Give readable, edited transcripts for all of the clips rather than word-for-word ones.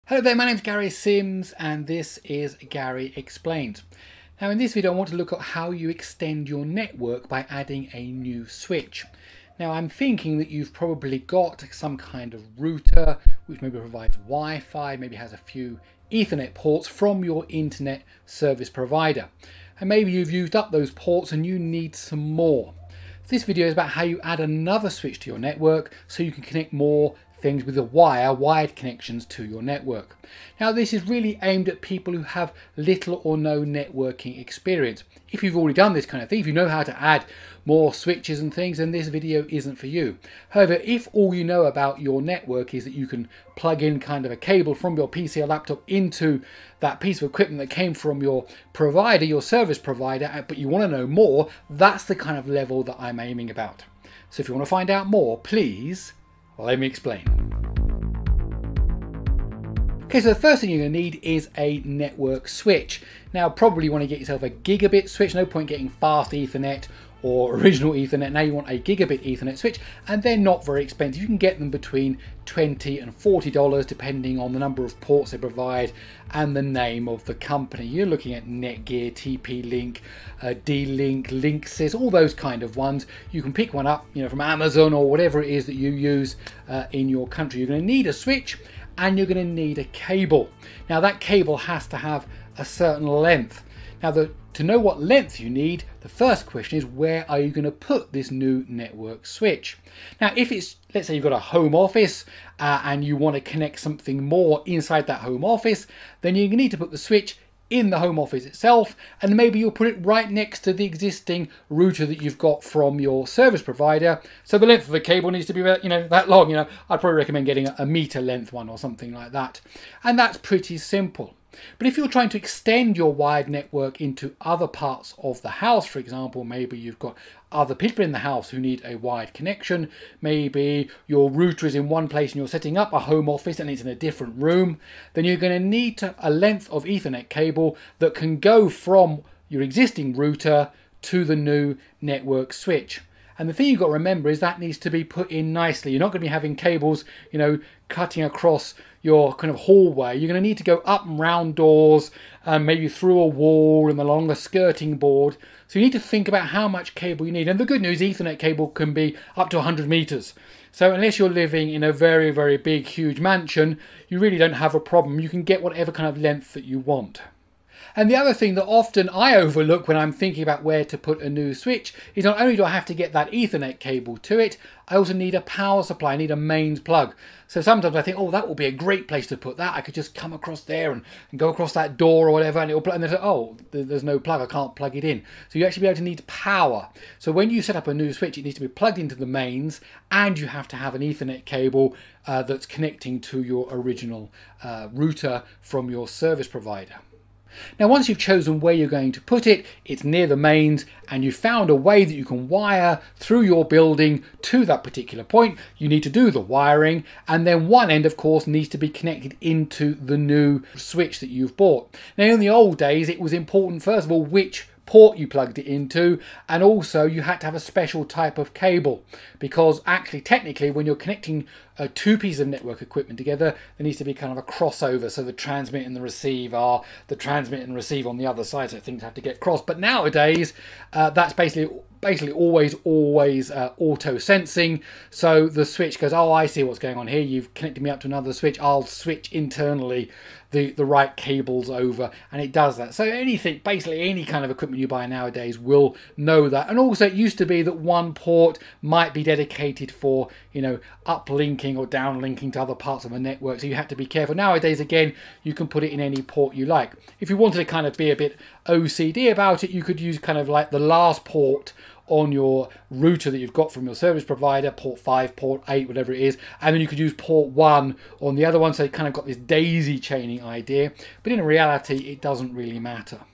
Hello there, my name is Gary Sims and this is Gary Explained. Now in this video I want to look at how you extend your network by adding a new switch. Now I'm thinking that you've probably got some kind of router which maybe provides Wi-Fi, maybe has a few Ethernet ports from your internet service provider. And maybe you've used up those ports and you need some more. This video is about how you add another switch to your network so you can connect more things with the wired connections to your network. Now this is really aimed at people who have little or no networking experience. If you've already done this kind of thing, if you know how to add more switches and things, then this video isn't for you. However, if all you know about your network is that you can plug in kind of a cable from your PC or laptop into that piece of equipment that came from your provider, your service provider, but you want to know more, that's the kind of level that I'm aiming about. So if you want to find out more, please let me explain. Okay, so the first thing you're going to need is a network switch. Now probably you want to get yourself a gigabit switch, no point getting fast Ethernet or original Ethernet. Now you want a gigabit Ethernet switch, and they're not very expensive. You can get them between $20 and $40 depending on the number of ports they provide and the name of the company. You're looking at Netgear, TP-Link, D-Link, Linksys, all those kind of ones. You can pick one up, from Amazon or whatever it is that you use in your country. You're going to need a switch and you're going to need a cable. Now that cable has to have a certain length. Now to know what length you need, the first question is, where are you going to put this new network switch? Now if it's, let's say you've got a home office and you want to connect something more inside that home office, then you need to put the switch in the home office itself, and maybe you'll put it right next to the existing router that you've got from your service provider. So the length of the cable needs to be about, that long. I'd probably recommend getting a meter length one or something like that. And that's pretty simple. But if you're trying to extend your wired network into other parts of the house, for example, maybe you've got other people in the house who need a wired connection, maybe your router is in one place and you're setting up a home office and it's in a different room, then you're going to need a length of Ethernet cable that can go from your existing router to the new network switch. And the thing you've got to remember is that needs to be put in nicely. You're not going to be having cables, cutting across your kind of hallway. You're going to need to go up and round doors, maybe through a wall and along a skirting board. So you need to think about how much cable you need. And the good news, Ethernet cable can be up to 100 meters. So unless you're living in a very, very big, huge mansion, you really don't have a problem. You can get whatever kind of length that you want. And the other thing that often I overlook when I'm thinking about where to put a new switch is not only do I have to get that Ethernet cable to it, I also need a power supply, I need a mains plug. So sometimes I think, oh, that will be a great place to put that. I could just come across there and go across that door or whatever, and it'll plug. And they say, oh, there's no plug, I can't plug it in. So you actually be able to need power. So when you set up a new switch, it needs to be plugged into the mains, and you have to have an Ethernet cable that's connecting to your original router from your service provider. Now once you've chosen where you're going to put it, it's near the mains, and you've found a way that you can wire through your building to that particular point, you need to do the wiring, and then one end of course needs to be connected into the new switch that you've bought. Now in the old days it was important first of all which port you plugged it into, and also you had to have a special type of cable, because actually technically when you're connecting two pieces of network equipment together, there needs to be kind of a crossover, so the transmit and the receive are the transmit and receive on the other side, so things have to get crossed. But nowadays that's basically always auto sensing. So the switch goes, oh, I see what's going on here, you've connected me up to another switch, I'll switch internally the right cables over, and it does that. So basically any kind of equipment you buy nowadays will know that. And also it used to be that one port might be dedicated for uplinking or downlinking to other parts of a network, so you have to be careful. Nowadays again you can put it in any port you like. If you wanted to kind of be a bit OCD about it, you could use kind of like the last port on your router that you've got from your service provider, port 5, port 8, whatever it is, and then you could use port 1 on the other one, so you kind of got this daisy chaining idea, but in reality it doesn't really matter.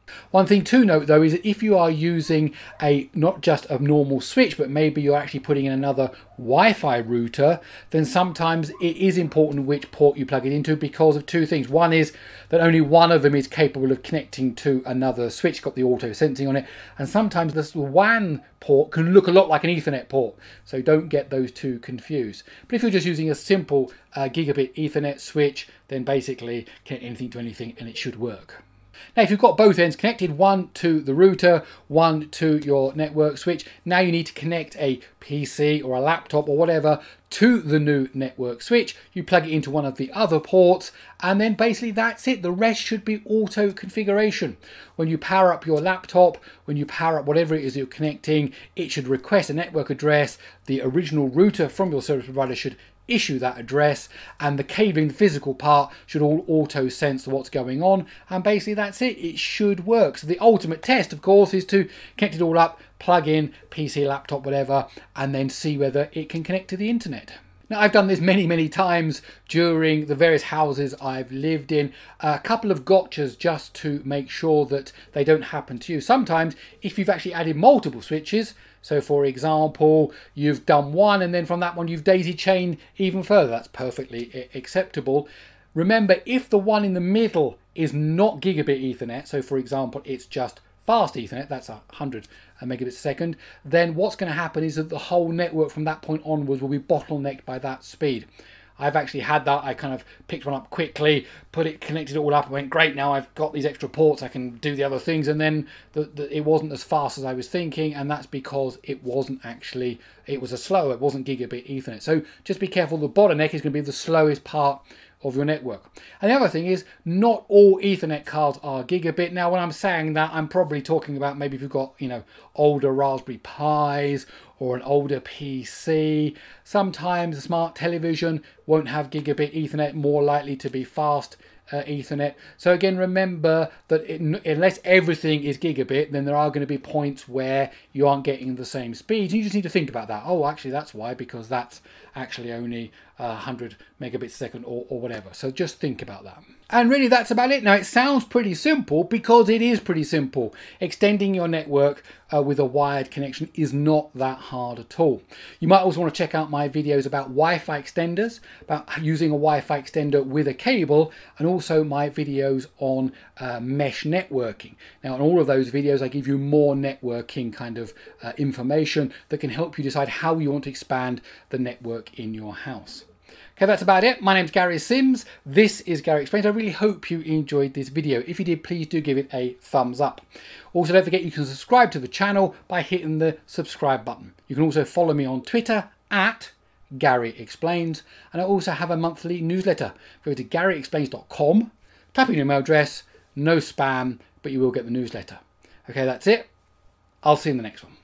One thing to note though is that if you are using not just a normal switch, but maybe you're actually putting in another Wi-Fi router, then sometimes it is important which port you plug it into because of two things. One is that only one of them is capable of connecting to another switch, got the auto sensing on it, and sometimes this WAN port can look a lot like an Ethernet port, so don't get those two confused. But if you're just using a simple gigabit Ethernet switch, then basically connect anything to anything and it should work. Now, if you've got both ends connected, one to the router, one to your network switch, now you need to connect a PC or a laptop or whatever to the new network switch. You plug it into one of the other ports, and then basically that's it. The rest should be auto configuration. When you power up your laptop, when you power up whatever it is you're connecting, it should request a network address. The original router from your service provider should issue that address, and the cabling, the physical part, should all auto sense what's going on, and basically that's it. It should work. So the ultimate test, of course, is to connect it all up, plug in PC, laptop, whatever, and then see whether it can connect to the internet. Now, I've done this many times during the various houses I've lived in. A couple of gotchas just to make sure that they don't happen to you. Sometimes, if you've actually added multiple switches, so for example, you've done one and then from that one you've daisy chained even further, that's perfectly acceptable. Remember, if the one in the middle is not gigabit Ethernet, so for example, it's just fast Ethernet, that's 100 megabits a second, then what's going to happen is that the whole network from that point onwards will be bottlenecked by that speed. I've actually had that. I kind of picked one up quickly, connected it all up, and went, great, now I've got these extra ports, I can do the other things, and then it wasn't as fast as I was thinking, and that's because it wasn't actually, it was it wasn't gigabit Ethernet. So just be careful, the bottleneck is going to be the slowest part of your network. And the other thing is, not all Ethernet cards are gigabit. Now, when I'm saying that, I'm probably talking about maybe if you've got, older Raspberry Pis or an older PC. Sometimes a smart television won't have gigabit Ethernet, more likely to be fast Ethernet. So again, remember that unless everything is gigabit, then there are going to be points where you aren't getting the same speeds. You just need to think about that. Oh, actually that's why, because that's actually only 100 megabits a second or whatever. So just think about that. And really that's about it. Now, it sounds pretty simple because it is pretty simple. Extending your network with a wired connection is not that hard at all. You might also want to check out my videos about Wi-Fi extenders, about using a Wi-Fi extender with a cable, and also my videos on mesh networking. Now, in all of those videos, I give you more networking kind of information that can help you decide how you want to expand the network in your house. Okay, that's about it. My name's Gary Sims. This is Gary Explains. I really hope you enjoyed this video. If you did, please do give it a thumbs up. Also, don't forget you can subscribe to the channel by hitting the subscribe button. You can also follow me on Twitter at Gary Explains, and I also have a monthly newsletter. Go to GaryExplains.com, type in your email address, no spam, but you will get the newsletter. Okay, that's it. I'll see you in the next one.